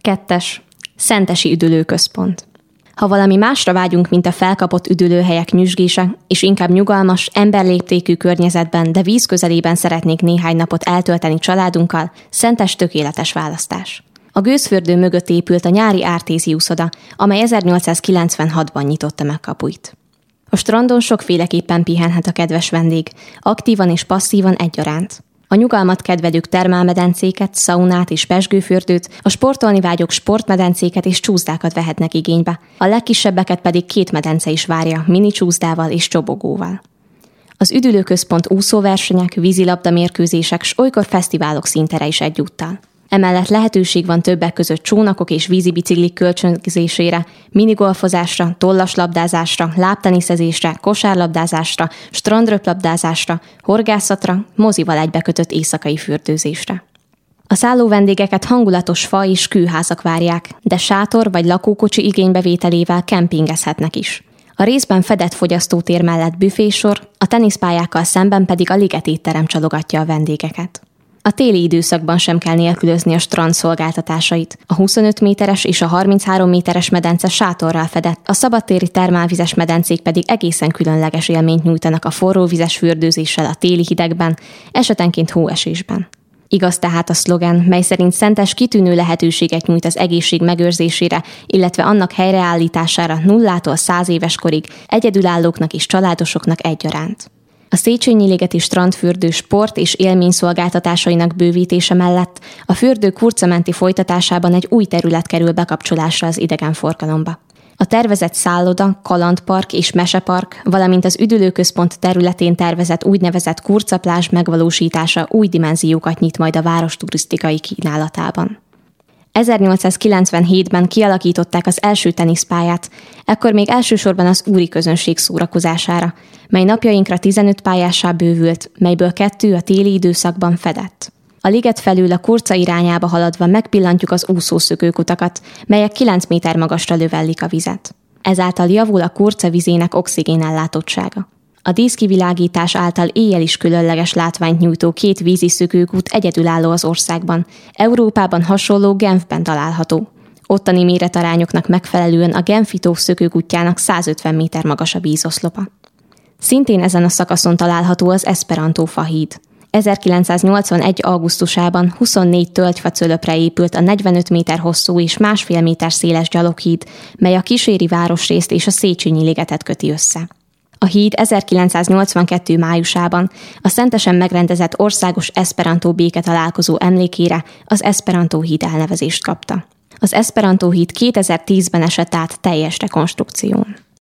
2. Szentesi üdülőközpont. Ha valami másra vágyunk, mint a felkapott üdülőhelyek nyüzsgése, és inkább nyugalmas, emberléptékű környezetben, de víz közelében szeretnék néhány napot eltölteni családunkkal, Szentes tökéletes választás. A gőzfürdő mögött épült a nyári Ártézi uszoda, amely 1896-ban nyitotta meg kapuit. A strandon sokféleképpen pihenhet a kedves vendég, aktívan és passzívan egyaránt. A nyugalmat kedvelők termálmedencéket, szaunát és pezsgőfürdőt, a sportolni vágyók sportmedencéket és csúszdákat vehetnek igénybe, a legkisebbeket pedig 2 medence is várja, mini csúszdával és csobogóval. Az üdülőközpont úszóversenyek, vízilabdamérkőzések s olykor fesztiválok színtere is egyúttal. Emellett lehetőség van többek között csónakok és vízibiciklik kölcsönzésére, minigolfozásra, tollaslabdázásra, lábteniszezésre, kosárlabdázásra, strandröplabdázásra, horgászatra, mozival egybekötött éjszakai fürdőzésre. A szálló vendégeket hangulatos fa és kőházak várják, de sátor vagy lakókocsi igénybevételével kempingezhetnek is. A részben fedett fogyasztótér mellett büfésor, a teniszpályákkal szemben pedig a Liget étterem csalogatja a vendégeket. A téli időszakban sem kell nélkülözni a strand szolgáltatásait. A 25 méteres és a 33 méteres medence sátorral fedett, a szabadtéri termálvizes medencék pedig egészen különleges élményt nyújtanak a forróvizes fürdőzéssel a téli hidegben, esetenként hóesésben. Igaz tehát a szlogen, mely szerint Szentes kitűnő lehetőséget nyújt az egészség megőrzésére, illetve annak helyreállítására 0-tól 100 éves korig, egyedülállóknak és családosoknak egyaránt. A Széchenyi-ligeti strandfürdő sport és élményszolgáltatásainak bővítése mellett a fürdő kurcamenti folytatásában egy új terület kerül bekapcsolásra az idegenforgalomba. A tervezett szálloda, kalandpark és mesepark, valamint az üdülőközpont területén tervezett úgynevezett kurcaplázs megvalósítása új dimenziókat nyit majd a város turisztikai kínálatában. 1897-ben kialakították az első teniszpályát, ekkor még elsősorban az úri közönség szórakozására, mely napjainkra 15 pályássá bővült, melyből 2 a téli időszakban fedett. A liget felül a Kurca irányába haladva megpillantjuk az úszószökőkutakat, melyek 9 méter magasra lövellik a vizet. Ezáltal javul a Kurca vizének oxigénellátottsága. A díszkivilágítás által éjjel is különleges látványt nyújtó 2 vízi szökőkút egyedülálló az országban. Európában hasonló Genfben található. Ottani méretarányoknak megfelelően a Genfi tó szökőkútjának 150 méter magas a vízoszlopa. Szintén ezen a szakaszon található az Esperantó fahíd. 1981. augusztusában 24 tölgyfacölöpre épült a 45 méter hosszú és 1,5 méter széles gyaloghíd, mely a kíséri városrészt és a Széchenyi-ligetet köti össze. A híd 1982. májusában a Szentesen megrendezett országos eszperantó béketalálkozó emlékére az Eszperantó híd elnevezést kapta. Az Eszperantó híd 2010-ben esett át teljes rekonstrukción.